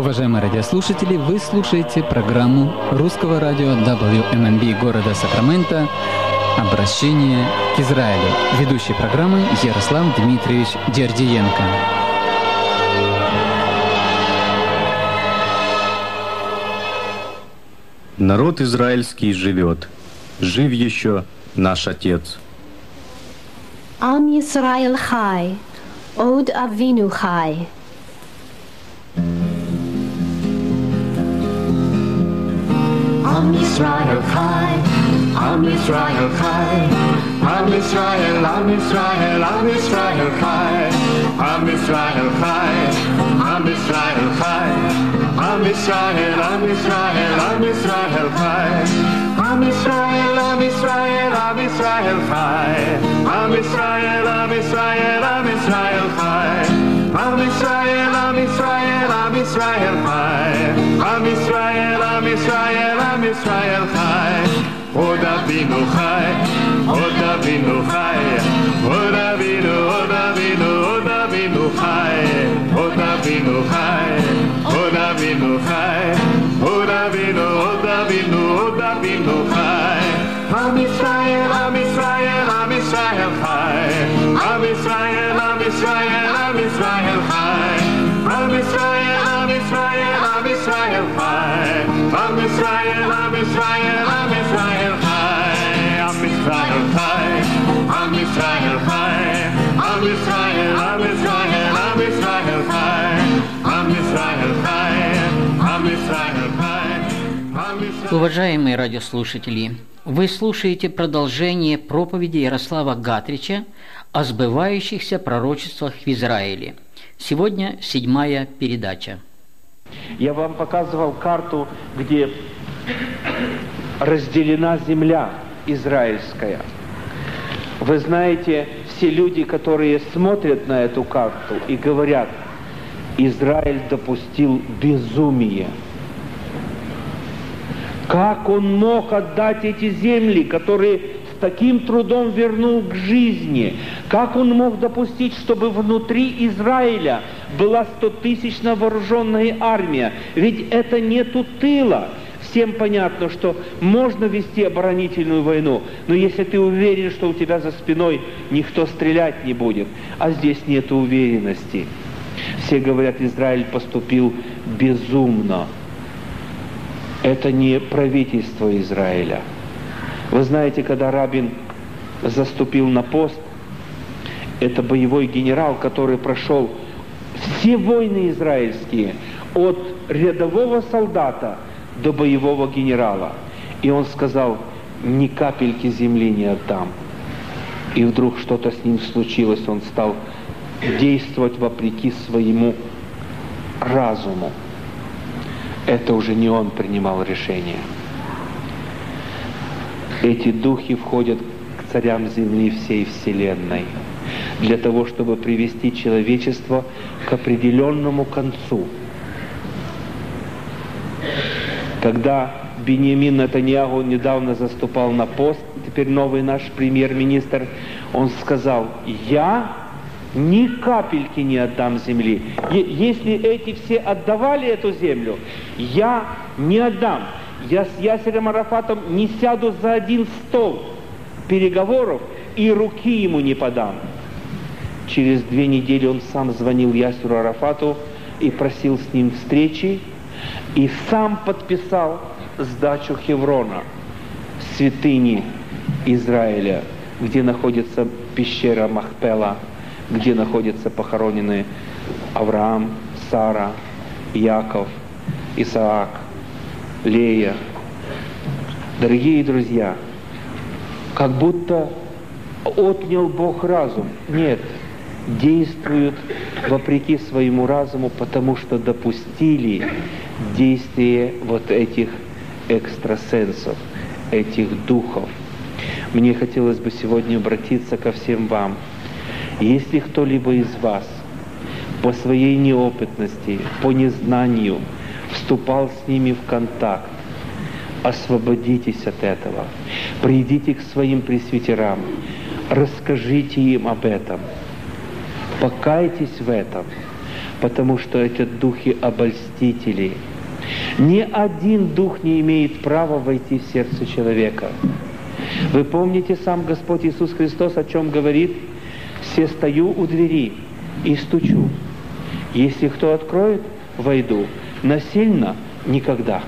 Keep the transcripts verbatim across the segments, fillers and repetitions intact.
Уважаемые радиослушатели, вы слушаете программу русского радио дабл ю эм эн би города Сакраменто «Обращение к Израилю». Ведущий программы Ярослав Дмитриевич Дердиенко. Народ израильский живет, жив еще наш Отец. Ам Йисраэль хай, Од Авину хай. Am Yisrael Chai, Am Yisrael Chai, Am Yisrael, Am Yisrael, Am Yisrael Chai, Am Yisrael Chai, Am Yisrael Chai, Am Yisrael, Am Yisrael, Am Yisrael Chai, Am Yisrael, Am Yisrael, Am Yisrael Chai, Am Yisrael, Am Yisrael, Am Yisrael Chai, Am Yisrael, Am Yisrael, Am Yisrael Chai, Am Yisrael, Am Yisrael, Am Yisrael Chai, Od Avinu Chai, Od Avinu Chai, Od Avinu, Od Avinu, Od Avinu Chai, Od Avinu Chai, Od Avinu Chai, Od Avinu, Od Avinu, Od Avinu Chai, Am Yisrael, Am Yisrael, Am Yisrael Chai, Am Yisrael, Am Yisrael, Am Yisrael Chai, Am Yisrael, Am Yisrael, Am Yisrael Chai, Am Yisrael, Am Yisrael, Am Yisrael Chai, Am Yisrael Chai, Am Yisrael Chai, Am Yisrael, Am Yisrael, Am Yisrael Chai, Am Yisrael Chai, Am Yisrael Chai, Am Yisrael. Уважаемые радиослушатели, вы слушаете продолжение проповеди Ярослава Гатрича о сбывающихся пророчествах в Израиле. Сегодня седьмая передача. Я вам показывал карту, где разделена земля израильская. Вы знаете, все люди, которые смотрят на эту карту и говорят, Израиль допустил безумие. Как он мог отдать эти земли, которые с таким трудом вернул к жизни? Как он мог допустить, чтобы внутри Израиля была стотысячная вооруженная армия? Ведь это нету тыла. Всем понятно, что можно вести оборонительную войну, но если ты уверен, что у тебя за спиной никто стрелять не будет, а здесь нету уверенности. Все говорят, Израиль поступил безумно. Это не правительство Израиля. Вы знаете, когда Рабин заступил на пост, это боевой генерал, который прошел все войны израильские, от рядового солдата до боевого генерала. И он сказал, ни капельки земли не отдам. И вдруг что-то с ним случилось, он стал действовать вопреки своему разуму. Это уже не он принимал решение. Эти духи входят к царям земли всей вселенной для того, чтобы привести человечество к определенному концу. Когда Биньямин Нетаньяху недавно заступал на пост, теперь новый наш премьер-министр, он сказал, я ни капельки не отдам земли. Если эти все отдавали эту землю, я не отдам. Я с Ясером Арафатом не сяду за один стол переговоров и руки ему не подам. Через две недели он сам звонил Ясеру Арафату и просил с ним встречи, и сам подписал сдачу Хеврона, святыни Израиля, где находится пещера Махпела, где находятся похоронены Авраам, Сара, Яков, Исаак, Лея. Дорогие друзья, как будто отнял Бог разум. Нет, действуют вопреки своему разуму, потому что допустили действие вот этих экстрасенсов, этих духов. Мне хотелось бы сегодня обратиться ко всем вам. Если кто-либо из вас по своей неопытности, по незнанию вступал с ними в контакт, освободитесь от этого. Придите к своим пресвитерам, расскажите им об этом. Покайтесь в этом. Потому что это духи обольстителей. Ни один дух не имеет права войти в сердце человека. Вы помните, сам Господь Иисус Христос о чем говорит? «Все стою у двери и стучу. Если кто откроет, войду. Насильно никогда».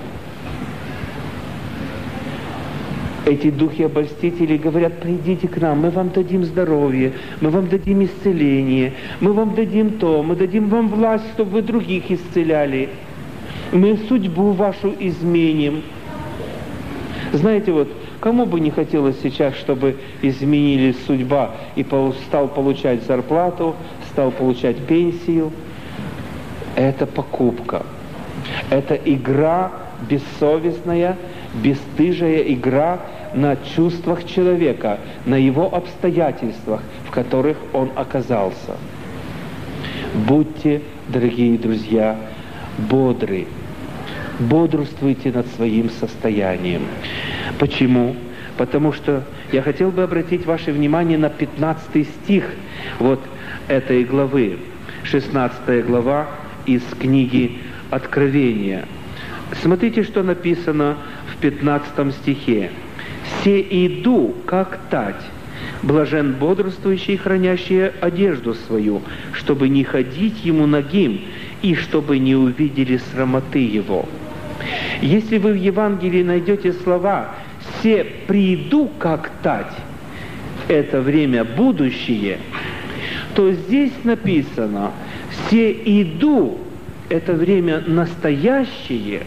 Эти духи обольстителей говорят: придите к нам, мы вам дадим здоровье, мы вам дадим исцеление, мы вам дадим то, мы дадим вам власть, чтобы вы других исцеляли. Мы судьбу вашу изменим. Знаете, вот кому бы не хотелось сейчас, чтобы изменилась судьба и стал получать зарплату, стал получать пенсию? Это покупка. Это игра бессовестная, бесстыжая игра на чувствах человека, на его обстоятельствах, в которых он оказался. Будьте, дорогие друзья, бодры. Бодрствуйте над своим состоянием. Почему? Потому что я хотел бы обратить ваше внимание на пятнадцатый стих вот этой главы, шестнадцатая глава из книги Откровения. Смотрите, что написано в пятнадцатом стихе. «Се иду, как тать, блажен бодрствующий, хранящий одежду свою, чтобы не ходить ему нагим, и чтобы не увидели срамоты его». Если вы в Евангелии найдете слова «се приду, как тать», это время будущее, то здесь написано «се иду», это время настоящее.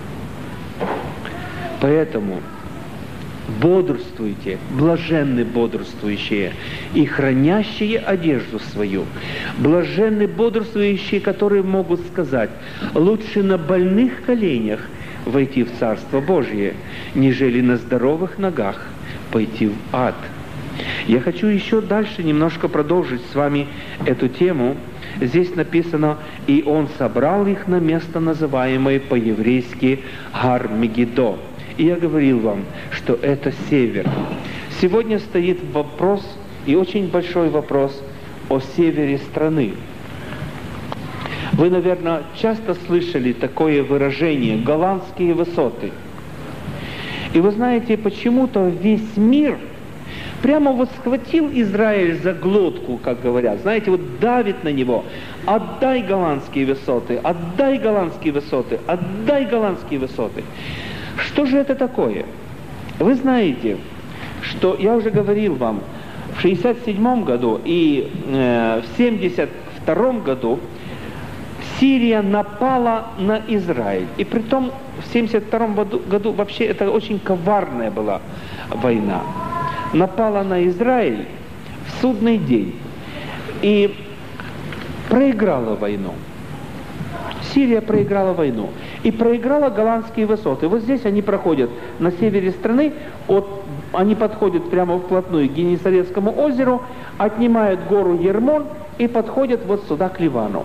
Поэтому бодрствуйте, блаженны бодрствующие и хранящие одежду свою. Блаженны бодрствующие, которые могут сказать: лучше на больных коленях войти в Царство Божие, нежели на здоровых ногах пойти в ад. Я хочу еще дальше немножко продолжить с вами эту тему. Здесь написано: «И он собрал их на место, называемое по-еврейски Гар-Мегидо». И я говорил вам, что это север. Сегодня стоит вопрос, и очень большой вопрос, о севере страны. Вы, наверное, часто слышали такое выражение «голландские высоты». И вы знаете, почему-то весь мир прямо вот схватил Израиль за глотку, как говорят. Знаете, вот давит на него: «Отдай голландские высоты, отдай голландские высоты, отдай голландские высоты». Что же это такое? Вы знаете, что я уже говорил вам, в шестьдесят седьмом году и э, в семьдесят втором году Сирия напала на Израиль. И притом в семьдесят втором году, году вообще это очень коварная была война. Напала на Израиль в судный день и проиграла войну. Сирия проиграла войну и проиграла голландские высоты. Вот здесь они проходят на севере страны, от, они подходят прямо вплотную к Генесарецкому озеру, отнимают гору Ермон и подходят вот сюда, к Ливану.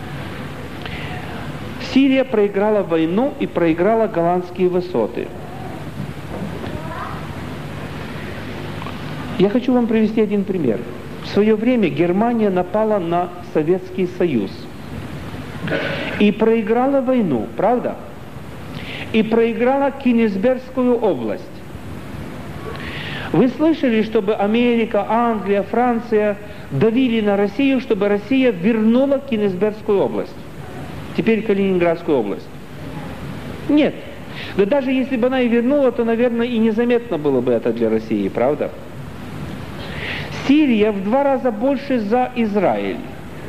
Сирия проиграла войну и проиграла голландские высоты. Я хочу вам привести один пример. В свое время Германия напала на Советский Союз и проиграла войну, правда? И проиграла Кенигсбергскую область. Вы слышали, чтобы Америка, Англия, Франция давили на Россию, чтобы Россия вернула Кенигсбергскую область? Теперь Калининградскую область. Нет. Да даже если бы она и вернула, то, наверное, и незаметно было бы это для России, правда? Сирия в два раза больше за Израиль.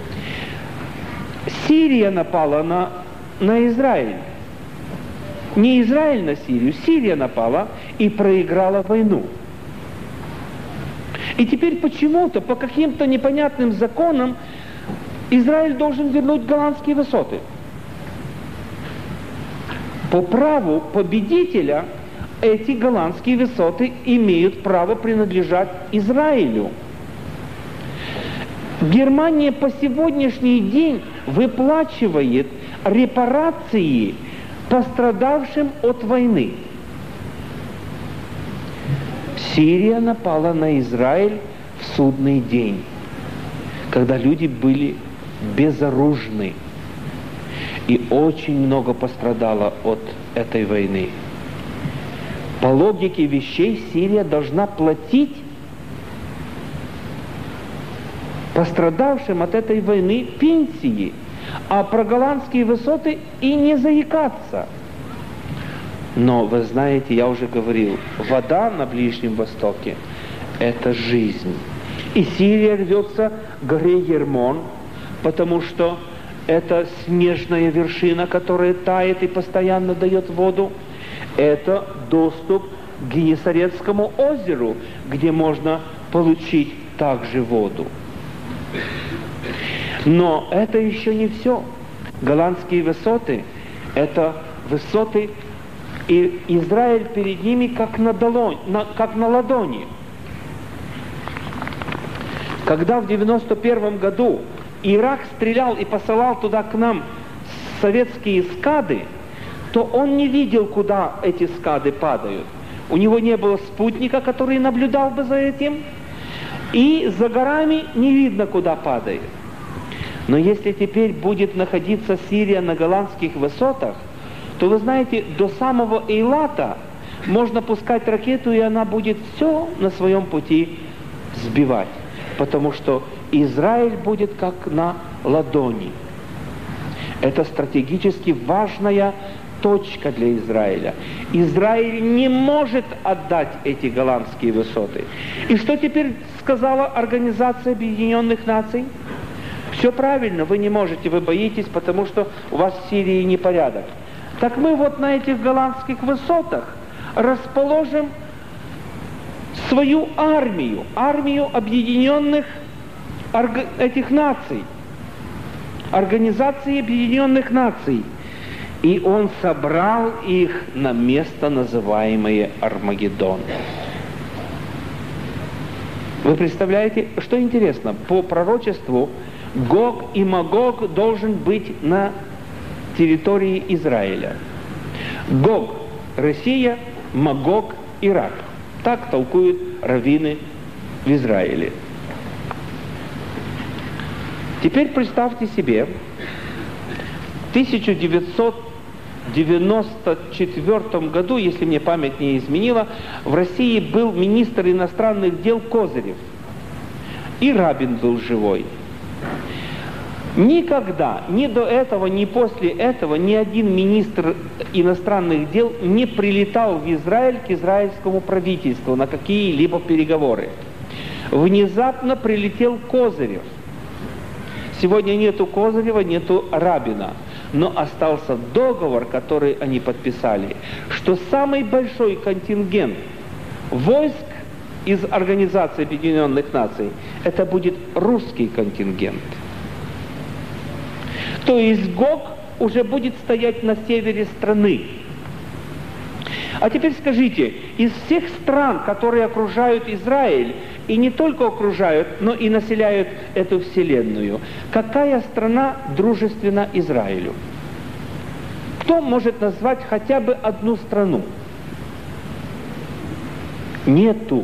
Сирия напала на, на Израиль. Не Израиль на Сирию, Сирия напала и проиграла войну. И теперь почему-то, по каким-то непонятным законам, Израиль должен вернуть голландские высоты. По праву победителя эти голландские высоты имеют право принадлежать Израилю. Германия по сегодняшний день выплачивает репарации пострадавшим от войны. Сирия напала на Израиль в судный день, когда люди были безоружны. и очень много пострадало от этой войны. По логике вещей Сирия должна платить пострадавшим от этой войны пенсии, а про голландские высоты и не заикаться. Но вы знаете, я уже говорил, вода на Ближнем Востоке – это жизнь. И Сирия рвется к горе Ермон, потому что это снежная вершина, которая тает и постоянно дает воду. Это доступ к Генесарецкому озеру, где можно получить также воду. Но это еще не все. Голландские высоты – это высоты, и Израиль перед ними как на, долонь, на, как на ладони. Когда в девяносто первом году Ирак стрелял и посылал туда к нам советские скады, то он не видел, куда эти скады падают. У него не было спутника, который наблюдал бы за этим, и за горами не видно, куда падает. Но если теперь будет находиться Сирия на голландских высотах, то вы знаете, до самого Эйлата можно пускать ракету, и она будет все на своем пути сбивать. Потому что Израиль будет как на ладони. Это стратегически важная точка для Израиля. Израиль не может отдать эти голландские высоты. И что теперь сказала Организация Объединенных Наций? Все правильно, вы не можете, вы боитесь, потому что у вас в Сирии непорядок. Так мы вот на этих голландских высотах расположим свою армию, армию объединенных этих наций, Организации Объединенных Наций. И он собрал их на место, называемое Армагеддон. Вы представляете, что интересно, по пророчеству Гог и Магог должен быть на территории Израиля. Гог – Россия, Магог – Ирак. Так толкуют раввины в Израиле. Теперь представьте себе, в тысяча девятьсот девяносто четвёртом году, если мне память не изменила, в России был министр иностранных дел Козырев. И Рабин был живой. Никогда, ни до этого, ни после этого, ни один министр иностранных дел не прилетал в Израиль к израильскому правительству на какие-либо переговоры. Внезапно прилетел Козырев. Сегодня нету Козырева, нету Рабина. Но остался договор, который они подписали, что самый большой контингент войск из Организации Объединенных Наций это будет русский контингент. То есть Гог уже будет стоять на севере страны. А теперь скажите, из всех стран, которые окружают Израиль, и не только окружают, но и населяют эту вселенную, какая страна дружественна Израилю? Кто может назвать хотя бы одну страну? Нету.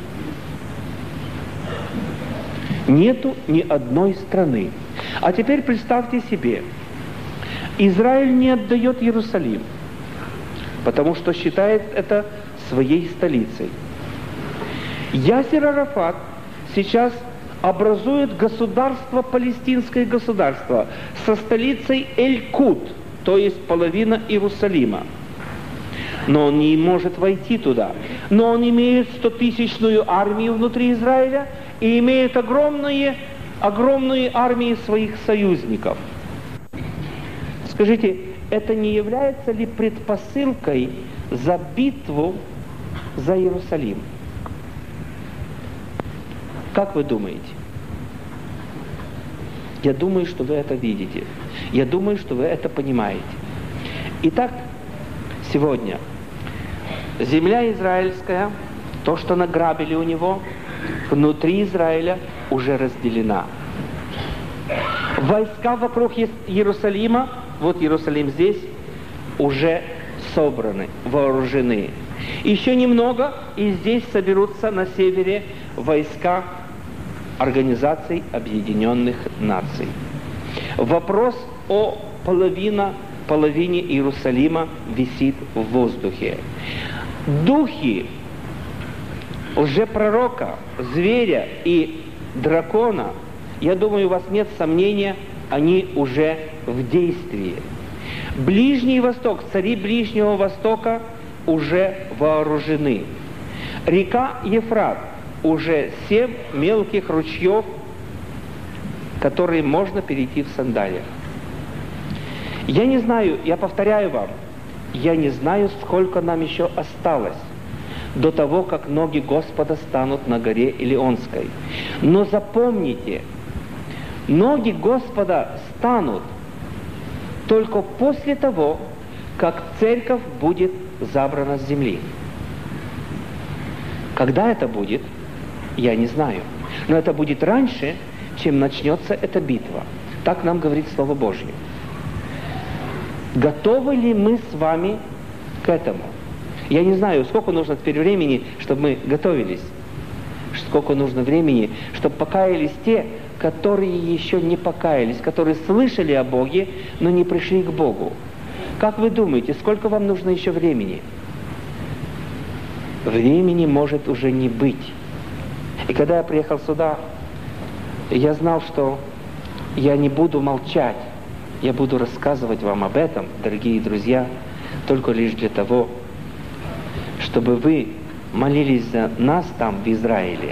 Нету ни одной страны. А теперь представьте себе, Израиль не отдает Иерусалим, потому что считает это своей столицей. Ясер Арафат сейчас образует государство, палестинское государство, со столицей Эль-Кут, то есть половина Иерусалима. Но он не может войти туда. Но он имеет стотысячную армию внутри Израиля и имеет огромные, огромные армии своих союзников. Скажите, это не является ли предпосылкой за битву за Иерусалим? Как вы думаете? Я думаю, что вы это видите. Я думаю, что вы это понимаете. Итак, сегодня земля израильская, то, что награбили у него, внутри Израиля уже разделена. Войска вокруг Иерусалима, вот Иерусалим здесь, уже собраны, вооружены. Еще немного, и здесь соберутся на севере войска Организации Объединенных Наций. Вопрос о половина, половине Иерусалима висит в воздухе. Духи лжепророка, зверя и дракона, я думаю, у вас нет сомнения, они уже в действии. Ближний Восток, цари Ближнего Востока уже вооружены. Река Ефрат, уже семь мелких ручьев, которые можно перейти в сандалиях. Я не знаю, я повторяю вам, я не знаю, сколько нам еще осталось до того, как ноги Господа станут на горе Илионской. Но запомните, ноги Господа станут только после того, как церковь будет забрана с земли. Когда это будет, я не знаю. Но это будет раньше, чем начнется эта битва. Так нам говорит Слово Божье. Готовы ли мы с вами к этому? Я не знаю, сколько нужно теперь времени, чтобы мы готовились. Сколько нужно времени, чтобы покаялись те, которые еще не покаялись, которые слышали о Боге, но не пришли к Богу. Как вы думаете, сколько вам нужно еще времени? Времени может уже не быть. И когда я приехал сюда, я знал, что я не буду молчать. Я буду рассказывать вам об этом, дорогие друзья, только лишь для того, чтобы вы молились за нас там, в Израиле.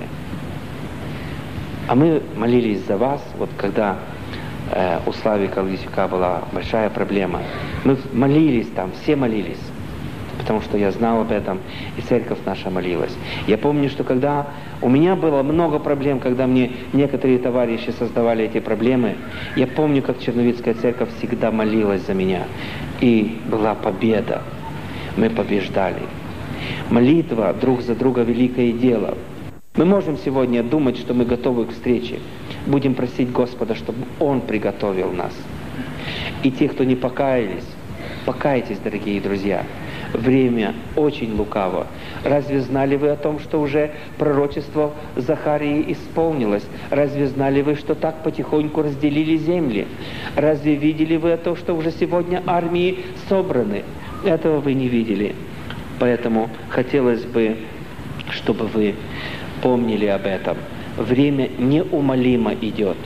А мы молились за вас, вот когда э, у Славика Лысюка была большая проблема. Мы молились там, все молились, потому что я знал об этом, и церковь наша молилась. Я помню, что когда у меня было много проблем, когда мне некоторые товарищи создавали эти проблемы, я помню, как Черновицкая церковь всегда молилась за меня. И была победа. Мы побеждали. Молитва друг за друга — великое дело. Мы можем сегодня думать, что мы готовы к встрече. Будем просить Господа, чтобы Он приготовил нас. И те, кто не покаялись, покайтесь, дорогие друзья. Время очень лукаво. Разве знали вы о том, что уже пророчество Захарии исполнилось? Разве знали вы, что так потихоньку разделили земли? Разве видели вы о том, что уже сегодня армии собраны? Этого вы не видели. Поэтому хотелось бы, чтобы вы помнили об этом. Время неумолимо идет.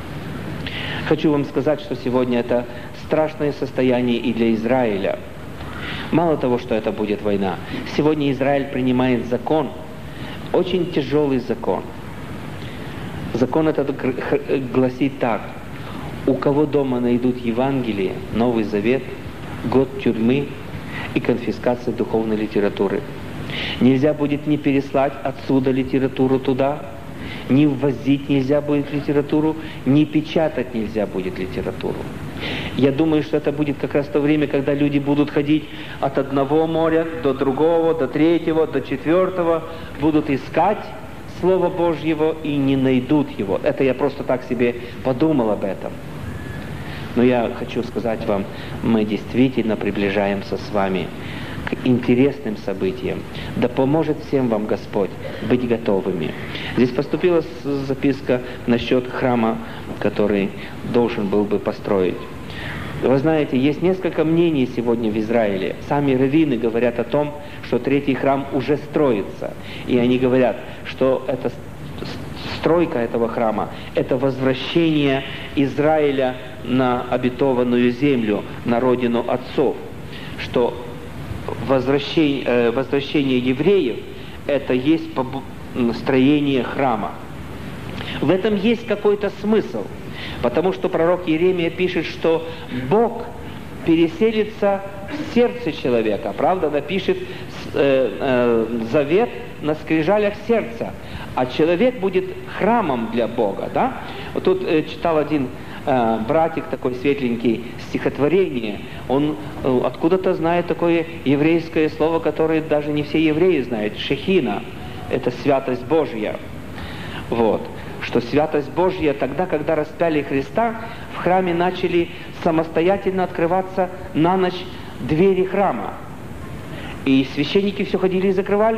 Хочу вам сказать, что сегодня это страшное состояние и для Израиля. Мало того, что это будет война. Сегодня Израиль принимает закон, очень тяжелый закон. Закон этот гласит так: у кого дома найдут Евангелие, Новый Завет, год тюрьмы и конфискация духовной литературы. Нельзя будет ни переслать отсюда литературу туда, ни ввозить нельзя будет литературу, ни печатать нельзя будет литературу. Я думаю, что это будет как раз то время, когда люди будут ходить от одного моря до другого, до третьего, до четвертого, будут искать Слово Божьего и не найдут его. Это я просто так себе подумал об этом. Но я хочу сказать вам, мы действительно приближаемся с вами к интересным событиям. Да поможет всем вам Господь быть готовыми. Здесь поступила записка насчет храма, который должен был бы построить. Вы знаете, есть несколько мнений сегодня в Израиле. Сами раввины говорят о том, что третий храм уже строится. И они говорят, что эта стройка этого храма – это возвращение Израиля на обетованную землю, на родину отцов. Что возвращение, э, возвращение евреев – это есть строение храма. В этом есть какой-то смысл. Потому что пророк Иеремия пишет, что Бог переселится в сердце человека. Правда, напишет э, э, завет на скрижалях сердца. А человек будет храмом для Бога. Да? Вот тут э, читал один э, братик, такой светленький, стихотворение. Он э, откуда-то знает такое еврейское слово, которое даже не все евреи знают. Шехина. Это святость Божья. Вот. Что святость Божья, тогда, когда распяли Христа, в храме начали самостоятельно открываться на ночь двери храма. И священники все ходили и закрывали,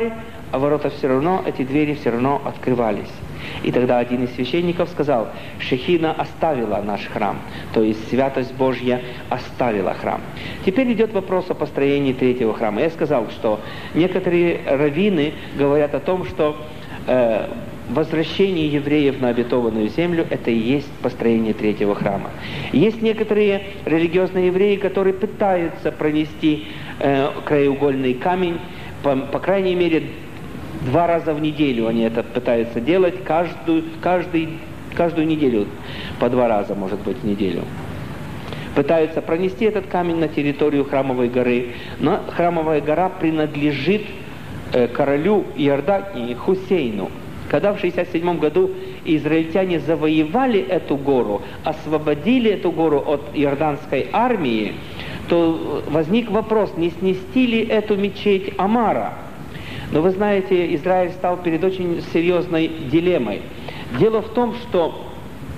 а ворота все равно, эти двери все равно открывались. И тогда один из священников сказал: Шехина оставила наш храм, то есть святость Божья оставила храм. Теперь идет вопрос о построении третьего храма. Я сказал, что некоторые раввины говорят о том, что э, возвращение евреев на обетованную землю – это и есть построение третьего храма. Есть некоторые религиозные евреи, которые пытаются пронести э, краеугольный камень, по, по крайней мере, два раза в неделю они это пытаются делать, каждую, каждый, каждую неделю, по два раза, может быть, в неделю. Пытаются пронести этот камень на территорию Храмовой горы, но Храмовая гора принадлежит э, королю Иордании Хусейну. Когда в шестьдесят седьмом году израильтяне завоевали эту гору, освободили эту гору от иорданской армии, то возник вопрос, не снести ли эту мечеть Амара. Но вы знаете, Израиль стал перед очень серьезной дилеммой. Дело в том, что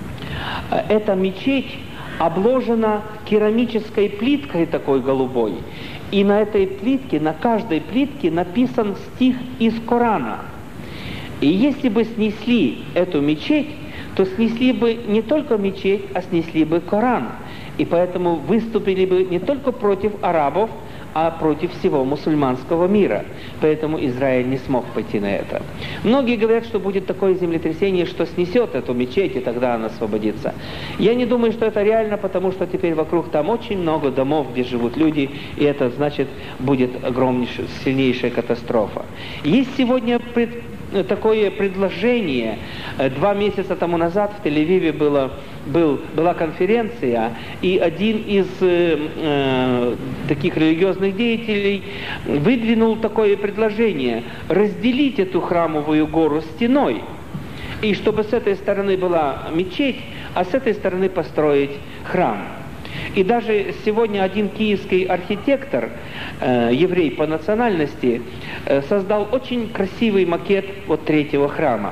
эта мечеть обложена керамической плиткой такой голубой. И на этой плитке, на каждой плитке написан стих из Корана. И если бы снесли эту мечеть, то снесли бы не только мечеть, а снесли бы Коран. И поэтому выступили бы не только против арабов, а против всего мусульманского мира. Поэтому Израиль не смог пойти на это. Многие говорят, что будет такое землетрясение, что снесет эту мечеть, и тогда она освободится. Я не думаю, что это реально, потому что теперь вокруг там очень много домов, где живут люди, и это значит будет огромнейшая, сильнейшая катастрофа. Есть сегодня пред... такое предложение. Два месяца тому назад в Тель-Авиве было, был, была конференция, и один из э, э, таких религиозных деятелей выдвинул такое предложение: разделить эту храмовую гору стеной, и чтобы с этой стороны была мечеть, а с этой стороны построить храм. И даже сегодня один киевский архитектор, э, еврей по национальности, э, создал очень красивый макет вот третьего храма.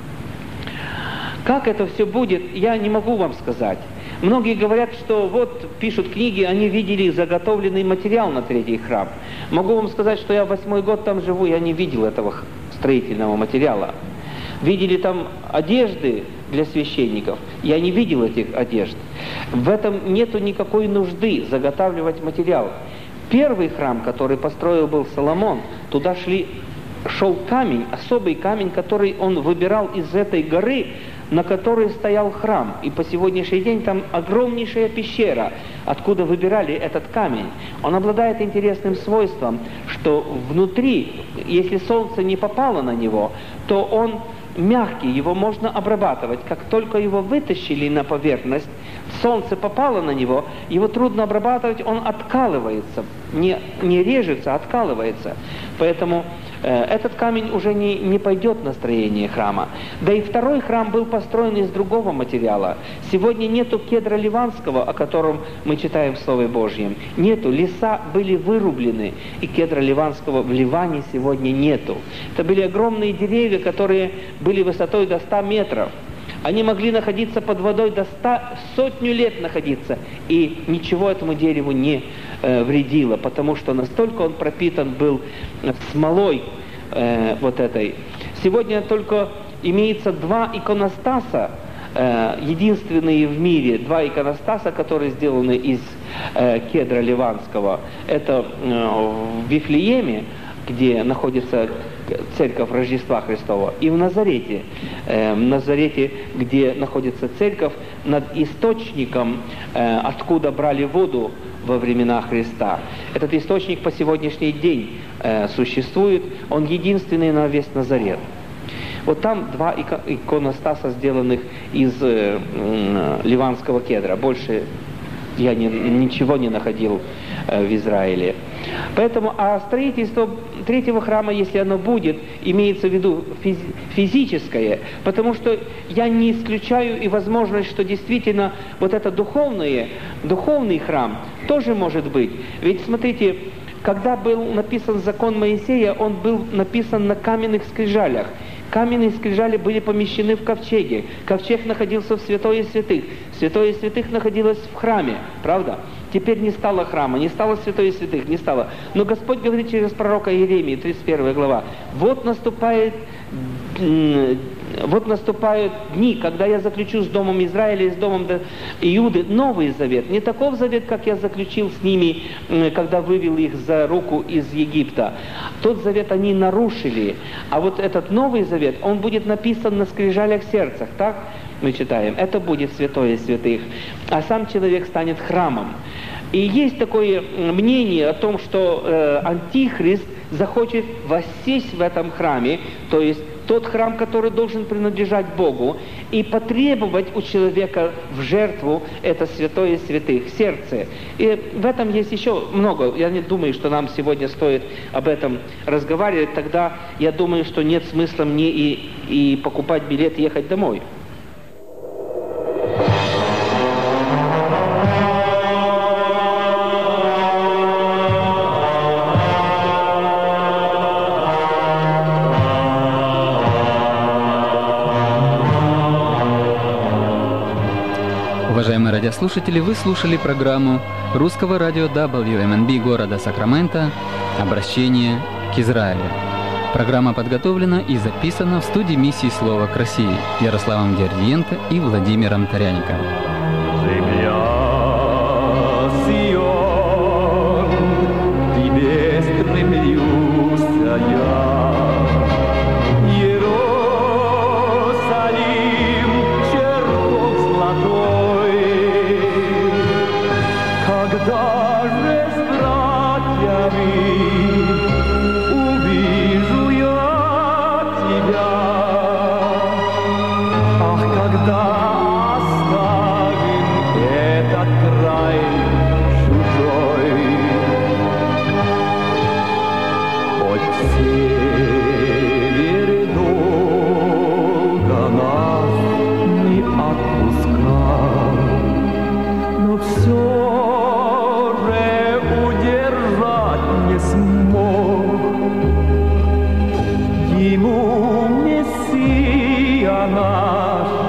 Как это все будет, я не могу вам сказать. Многие говорят, что вот пишут книги, они видели заготовленный материал на третий храм. Могу вам сказать, что я восьмой год там живу, я не видел этого строительного материала. Видели там одежды для священников, я не видел этих одежд. В этом нету никакой нужды заготавливать материал. Первый храм, который построил был Соломон, туда шли, шел камень, особый камень, который он выбирал из этой горы, на которой стоял храм. И по сегодняшний день там огромнейшая пещера, откуда выбирали этот камень. Он обладает интересным свойством, что внутри, если солнце не попало на него, то он мягкий, его можно обрабатывать. Как только его вытащили на поверхность, солнце попало на него, его трудно обрабатывать, он откалывается, не, не режется, а откалывается. Поэтому э, этот камень уже не, не пойдет на строение храма. Да и второй храм был построен из другого материала. Сегодня нету кедра ливанского, о котором мы читаем в Слове Божьем. Нету, леса были вырублены, и кедра ливанского в Ливане сегодня нету. Это были огромные деревья, которые были высотой до ста метров. Они могли находиться под водой до ста, сотню лет находиться, и ничего этому дереву не э, вредило, потому что настолько он пропитан был смолой э, вот этой. Сегодня только имеется два иконостаса, э, единственные в мире два иконостаса, которые сделаны из э, кедра ливанского. Это э, в Вифлееме, где находится церковь Рождества Христова, и в Назарете, э, в Назарете, где находится церковь, над источником, э, откуда брали воду во времена Христа. Этот источник по сегодняшний день э, существует, он единственный на весь Назарет. Вот там два иконостаса, сделанных из э, э, ливанского кедра. Больше я не, ничего не находил э, в Израиле. Поэтому, а строительство третьего храма, если оно будет, имеется в виду физи- физическое, потому что я не исключаю и возможность, что действительно вот это духовное, духовный храм тоже может быть. Ведь смотрите, когда был написан закон Моисея, он был написан на каменных скрижалях. Каменные скрижали были помещены в ковчеге. Ковчег находился в святое святых. Святое святых находилось в храме, правда? Теперь не стало храма, не стало святое святых, не стало. Но Господь говорит через пророка Иеремии, тридцать первая глава, вот наступает, вот наступают дни, когда я заключу с домом Израиля и с домом Иуды новый завет. Не таков завет, как я заключил с ними, когда вывел их за руку из Египта. Тот завет они нарушили, а вот этот новый завет, он будет написан на скрижалях сердцах, так? Мы читаем, это будет святое святых, а сам человек станет храмом. И есть такое мнение о том, что э, Антихрист захочет воссесть в этом храме, то есть тот храм, который должен принадлежать Богу, и потребовать у человека в жертву это святое святых, сердце. И в этом есть еще много. Я не думаю, что нам сегодня стоит об этом разговаривать. Тогда я думаю, что нет смысла мне и, и покупать билет и ехать домой. Уважаемые радиослушатели, вы слушали программу русского радио дабл ю эм эн би города Сакраменто «Обращение к Израилю». Программа подготовлена и записана в студии миссии «Слово к России» Ярославом Дердиенко и Владимиром Таряниковым. Ему Мессия наш